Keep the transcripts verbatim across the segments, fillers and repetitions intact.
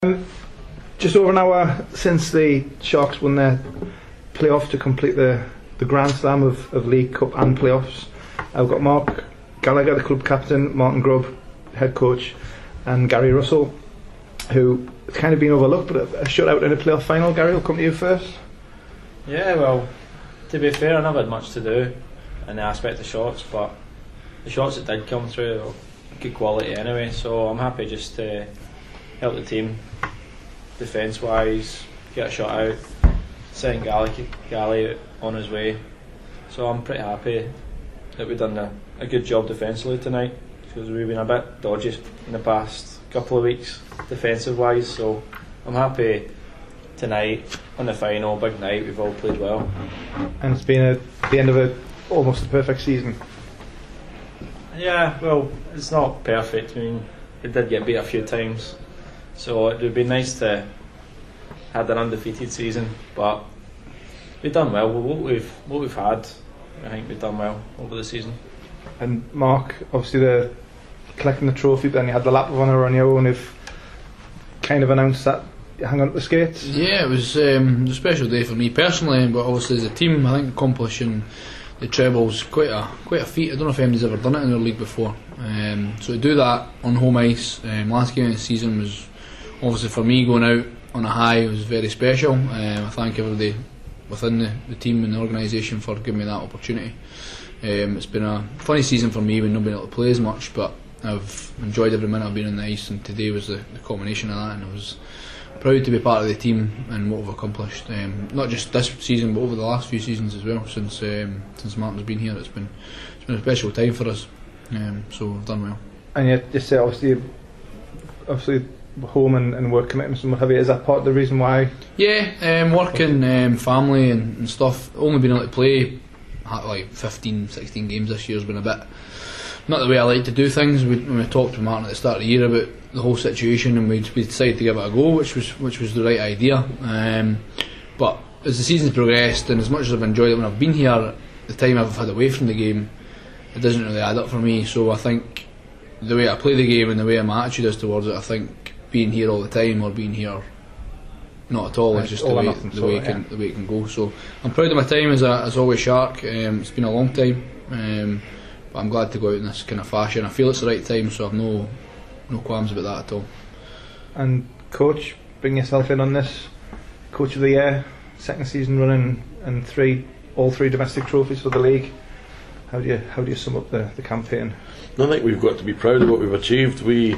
Um, just over an hour since the Sharks won their playoff to complete the, the Grand Slam of, of League Cup and playoffs. I've got Mark Gallagher, the club captain, Martin Grubb, head coach, and Gary Russell, who has kind of been overlooked, but a, a shutout in a playoff final. Gary, I'll come to you first. Yeah, well, to be fair, I never had much to do in the aspect of shots, but the shots that did come through were good quality anyway, so I'm happy just to help the team defence wise, get a shot out, send Gally, Gally on his way. So I'm pretty happy that we've done a, a good job defensively tonight, because we've been a bit dodgy in the past couple of weeks defensive wise, so I'm happy tonight on the final, big night, we've all played well. And it's been a, the end of a almost a perfect season. Yeah, well, it's not perfect. I mean, it did get beat a few times, so it would be nice to have an undefeated season, but we've done well with what we've what we've had. I think we've done well over the season. And Mark, obviously the collecting the trophy, but then you had the lap of honour on your own. If kind of announced that you hang on to the skates. Yeah, it was, um, it was a special day for me personally, but obviously as a team, I think accomplishing the treble's quite a quite a feat. I don't know if anybody's ever done it in their league before. Um, so to do that on home ice, um, last game of the season was obviously for me going out on a high was very special. Um, I thank everybody within the, the team and the organisation for giving me that opportunity. Um, it's been a funny season for me when not being able to play as much, but I've enjoyed every minute I've been on the ice, and today was the, the combination of that, and I was proud to be part of the team and what we've accomplished. Um, not just this season, but over the last few seasons as well. Since um, since Martin's been here, it's been it's been a special time for us. Um, so we've done well. And you just say obviously, obviously home and, and work commitments and what have you. Is that part of the reason why? Yeah, um, working, um, family and, and stuff. Only been able to play like fifteen, sixteen games this year has been a bit not the way I like to do things. We, when we talked to Martin at the start of the year about the whole situation, and we, we decided to give it a go, which was which was the right idea. Um, but as the season's progressed, and as much as I've enjoyed it when I've been here, the time I've had away from the game, it doesn't really add up for me. So I think the way I play the game and the way my attitude is towards it, I think being here all the time or being here not at all is just the way, the, so, way it can, yeah. the way it can go. So I'm proud of my time as a, as always Shark. Um, it's been a long time, um, but I'm glad to go out in this kind of fashion. I feel it's the right time, so I've no no qualms about that at all. And coach, bring yourself in on this. Coach of the year, second season running, and three all three domestic trophies for the league. How do you how do you sum up the, the campaign? I think we've got to be proud of what we've achieved. We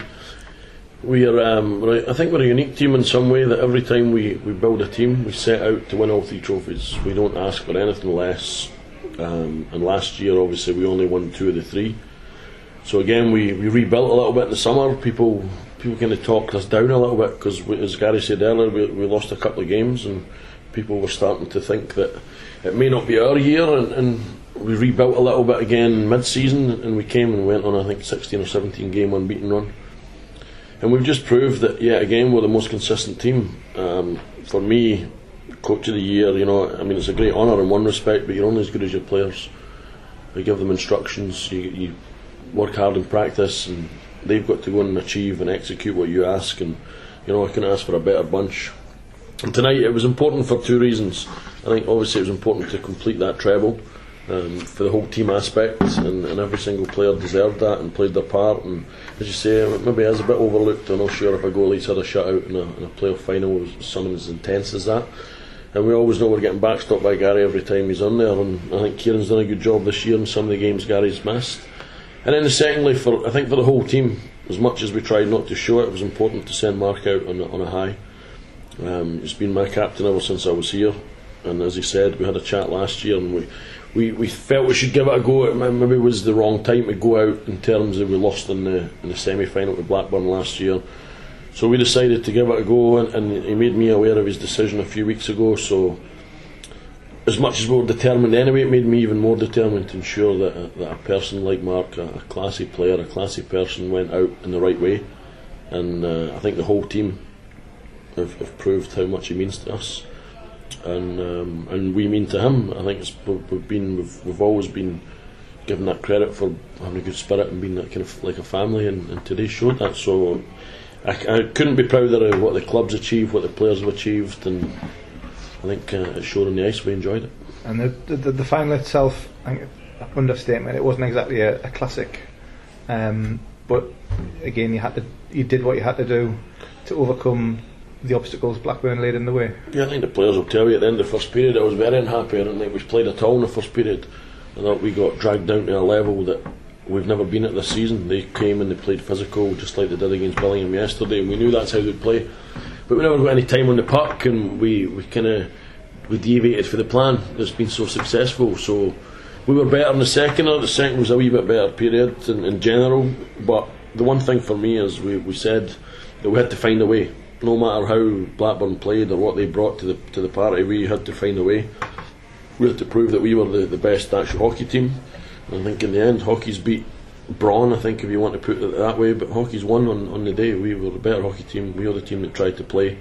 we are um, I think we're a unique team in some way, that every time we, we build a team, we set out to win all three trophies. We don't ask for anything less. Um, and last year, obviously, we only won two of the three. So again, we, we rebuilt a little bit in the summer. People people kind of talked us down a little bit because, as Gary said earlier, we, we lost a couple of games, and people were starting to think that it may not be our year. And, and we rebuilt a little bit again mid-season, and we came and went on, I think, sixteen or seventeen game unbeaten run. And we've just proved that, yeah, again, we're the most consistent team. Um, for me, coach of the year, you know, I mean, it's a great honour in one respect, but you're only as good as your players. You give them instructions, you, you work hard in practice, and they've got to go and achieve and execute what you ask. And, you know, I couldn't ask for a better bunch. And tonight it was important for two reasons. I think obviously it was important to complete that treble, um, for the whole team aspect, and, and every single player deserved that and played their part. And as you say, maybe it is a bit overlooked. I'm not sure if a goalie's had a shutout in a, in a playoff final with something as intense as that. And we always know we're getting backstopped by Gary every time he's on there, and I think Kieran's done a good job this year in some of the games Gary's missed. And then secondly, for I think for the whole team, as much as we tried not to show it, it was important to send Mark out on, on a high. Um, he's been my captain ever since I was here, and as he said, we had a chat last year, and we, we, we felt we should give it a go. It maybe was the wrong time to go out in terms of we lost in the in the semi-final to Blackburn last year. So we decided to give it a go, and, and he made me aware of his decision a few weeks ago. So as much as we were determined anyway, it made me even more determined to ensure that a, that a person like Mark, a, a classy player, a classy person, went out in the right way. And uh, I think the whole team have, have proved how much he means to us, and um, and we mean to him. I think it's, we've been we've, we've always been given that credit for having a good spirit and being that kind of like a family, and, and today showed that. So I, I couldn't be prouder of what the club's achieved, what the players have achieved, and I think uh, it showed on the ice. We enjoyed it. And the the, the final itself, I think, understatement. It wasn't exactly a, a classic, um, but again, you had to you did what you had to do to overcome the obstacles Blackburn laid in the way. Yeah, I think the players will tell you at the end of the first period I was very unhappy. I didn't think we played at all in the first period. I thought we got dragged down to a level that we've never been at this season. They came and they played physical just like they did against Billingham yesterday, and we knew that's how they'd play, but we never got any time on the puck, and we, we kind of we deviated for the plan that's been so successful. So we were better in the second, or the second was a wee bit better period in, in general, but the one thing for me is we, we said that we had to find a way. No matter how Blackburn played or what they brought to the to the party, we had to find a way. We had to prove that we were the, the best actual hockey team. And I think in the end, hockey's beat brawn, I think, if you want to put it that way. But hockey's won on, on the day. We were the better hockey team. We were the team that tried to play.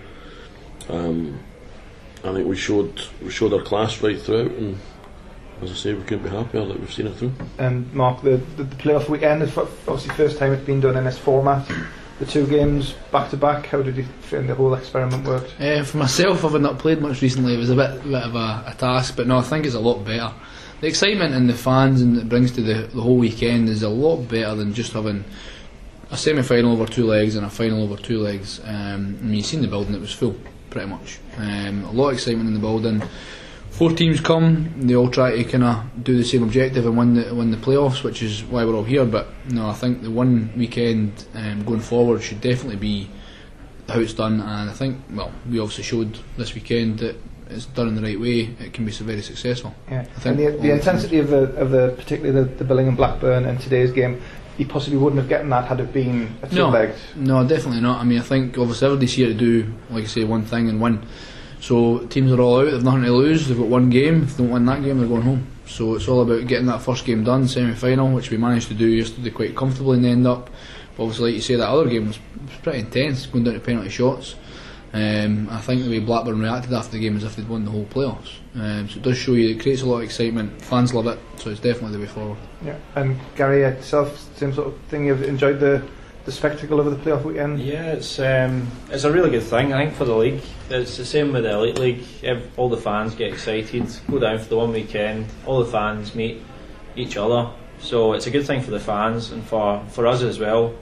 Um, I think we showed we showed our class right throughout, and as I say, we couldn't be happier that we've seen it through. And Mark, the, the, the playoff weekend is obviously the first time it's been done in this format. The two games back to back, how did you think the whole experiment worked? Uh, for myself, having not played much recently, it was a bit, bit of a, a task, but no, I think it's a lot better. The excitement and the fans and it brings to the, the whole weekend is a lot better than just having a semi-final over two legs and a final over two legs. Um, I mean, you've seen the building, it was full, pretty much. Um, a lot of excitement in the building. Four teams come, they all try to kind of do the same objective and win the, win the playoffs, which is why we're all here. But no, I think the one weekend um, going forward should definitely be how it's done, and I think, well, we obviously showed this weekend that it's done in the right way, it can be so very successful. Yeah, I think and the, the intensity of the, of the particularly the, the Billingham Blackburn in today's game, you possibly wouldn't have gotten that had it been a no, two-legged. No, definitely not. I mean, I think obviously everybody's here to do, like I say, one thing and win. So teams are all out, they've nothing to lose, they've got one game, if they don't win that game they're going home. So it's all about getting that first game done, semi-final, which we managed to do yesterday quite comfortably in the end up. But obviously, like you say, that other game was, was pretty intense, going down to penalty shots. Um, I think the way Blackburn reacted after the game is as if they'd won the whole playoffs. Um, so it does show you, it creates a lot of excitement, fans love it, so it's definitely the way forward. Yeah, and Gary, yourself, same sort of thing, you've enjoyed the the spectacle over the playoff weekend? Yeah, it's um, it's a really good thing, I think, for the league. It's the same with the Elite League. Ev- all the fans get excited, go down for the one weekend, all the fans meet each other. So it's a good thing for the fans and for, for us as well.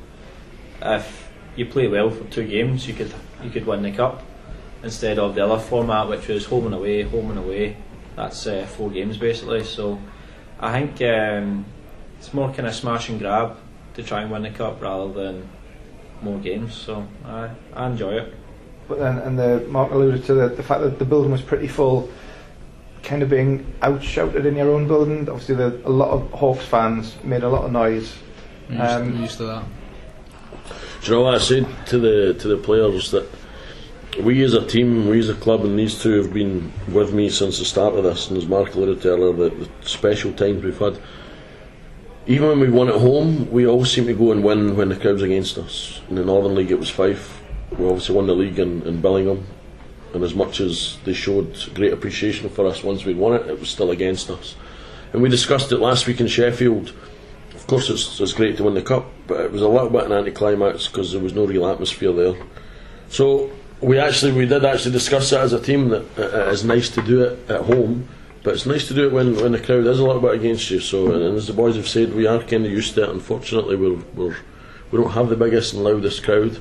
If you play well for two games, you could you could win the cup instead of the other format, which was home and away, home and away. That's uh, four games basically. So I think um, it's more kind of smash and grab to try and win the cup rather than more games. So I I enjoy it. But then, and the Mark alluded to the, the fact that the building was pretty full, kind of being outshouted in your own building. Obviously, the, a lot of Hawks fans made a lot of noise. We're used, Um, we're used to that. Do you know what I said to the to the players, that we as a team, we as a club, and these two have been with me since the start of this, and as Mark alluded to earlier, the, the special times we've had. Even when we won at home, we always seem to go and win when the crowd's against us. In the Northern League it was Fife, we obviously won the league in, in Billingham, and as much as they showed great appreciation for us once we'd won it, it was still against us. And we discussed it last week in Sheffield. Of course it's, it's great to win the cup, but it was a little bit an anticlimax because there was no real atmosphere there. So we actually we did actually discuss that as a team, that it is nice to do it at home, but it's nice to do it when, when the crowd is a little bit against you. So, and as the boys have said, we are kind of used to it. Unfortunately, we're, we're, we don't have the biggest and loudest crowd.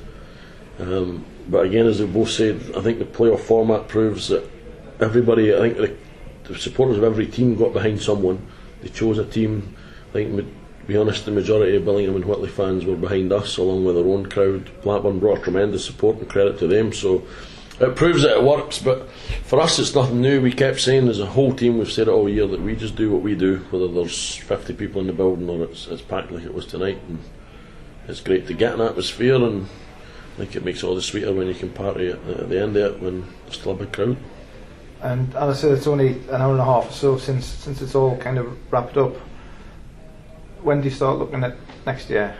Um, but again, as they've both said, I think the playoff format proves that everybody, I think the, the supporters of every team got behind someone. They chose a team. I think, to be honest, the majority of Billingham and Whitley fans were behind us, along with their own crowd. Blackburn brought tremendous support and credit to them. So it proves that it works. But for us, it's nothing new. We kept saying as a whole team, we've said it all year, that we just do what we do, whether there's fifty people in the building or it's, it's packed like it was tonight. And it's great to get an atmosphere, and I think it makes it all the sweeter when you can party at, at the end of it when there's still a big crowd. And as I said, it's only an hour and a half or so since since it's all kind of wrapped up. When do you start looking at next year?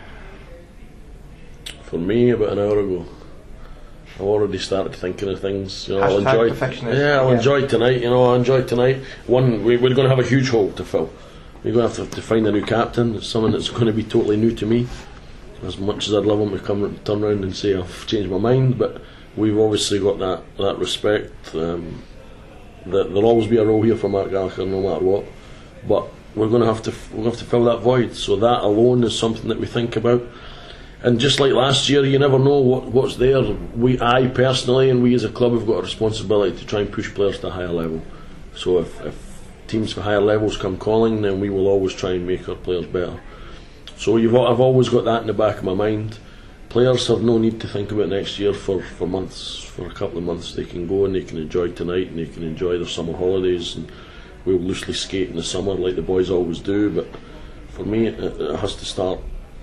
For me, about an hour ago. I've already started thinking of things. You know, I'll Hashtag enjoy. perfectionist. Yeah, I'll Yeah. enjoy tonight. You know, I'll enjoy tonight. One, we, we're going to have a huge hole to fill. We're going to have to, to find a new captain. It's someone that's going to be totally new to me. as much as I'd love them to come turn around and say I've changed my mind, but we've obviously got that, that respect. Um, that there'll always be a role here for Mark Gallagher no matter what, but we're going to have to we're going to have to fill that void. So that alone is something that we think about. And just like last year, you never know what, what's there. We, I personally, and we as a club have got a responsibility to try and push players to a higher level. So if, if teams for higher levels come calling, then we will always try and make our players better. So you've, I've always got that in the back of my mind. Players have no need to think about next year for, for months, for a couple of months. They can go and they can enjoy tonight and they can enjoy their summer holidays, and we'll loosely skate in the summer like the boys always do. But for me, it, it has to start,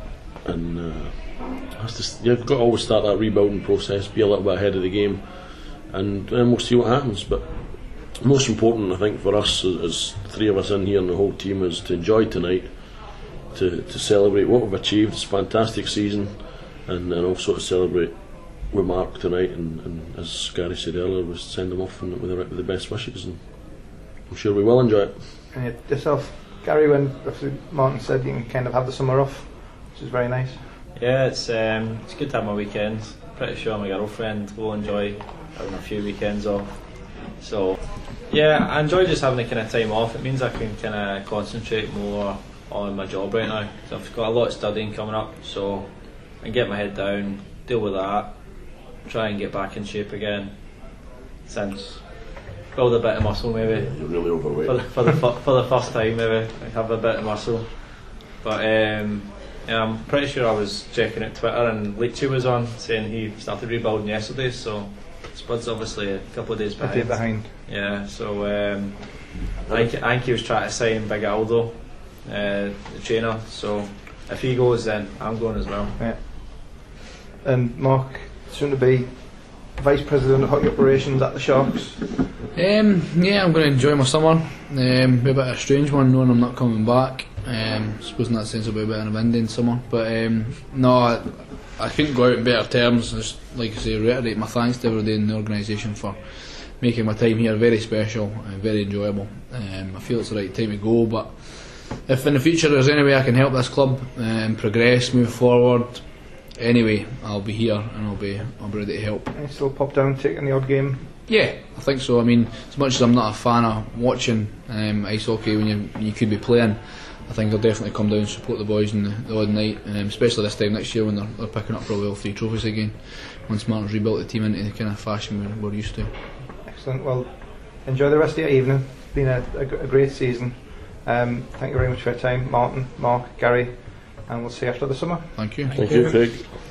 and uh, it has to, you've got to always start that rebuilding process, be a little bit ahead of the game, and then we'll see what happens. But most important, I think, for us as, as three of us in here and the whole team is to enjoy tonight, to, to celebrate what we've achieved. It's a fantastic season. And, and also to celebrate with Mark tonight, and, and as Gary said earlier, we send them off with the, with the best wishes, and I'm sure we will enjoy it. And yourself, Gary, when Martin said you can kind of have the summer off, which is very nice. Yeah, it's um, it's good to have my weekends. Pretty sure my girlfriend will enjoy having a few weekends off. So yeah, I enjoy just having the kind of time off. It means I can kind of concentrate more on my job right now. So I've got a lot of studying coming up, so and get my head down, deal with that, try and get back in shape again. Since build a bit of muscle maybe. You're really overweight. For the, for the, fu- for the first time maybe, have a bit of muscle. But um, yeah, I'm pretty sure I was checking out Twitter and Leachy was on saying he started rebuilding yesterday, so Spud's obviously a couple of days A behind. day behind. Yeah, so um, I, think, I think he was trying to sign Big Aldo, uh, the trainer, so if he goes then I'm going as well. Yeah. And Mark, soon to be Vice President of Hockey Operations at the Sharks. Um, yeah, I'm going to enjoy my summer. Um, be a bit of a strange one knowing I'm not coming back. Um, I suppose in that sense it'll be a bit of an ending summer. But um, no, I, I couldn't go out in better terms. Just like I say, reiterate my thanks to everybody in the organisation for making my time here very special and very enjoyable. Um, I feel it's the right time to go, but if in the future there's any way I can help this club um, progress, move forward, anyway, I'll be here and I'll be I'll be ready to help. And you still pop down, taking the odd game. Yeah, I think so. I mean, as much as I'm not a fan of watching um, ice hockey when you when you could be playing, I think I'll definitely come down and support the boys in the, the odd night, um, especially this time next year when they're, they're picking up probably all three trophies again. Once Martin's rebuilt the team into the kind of fashion we're, we're used to. Excellent. Well, enjoy the rest of your evening. It's been a, a, a great season. Um, thank you very much for your time, Martin, Mark, Gary, and we'll see you after the summer. Thank you. Thank you, Craig.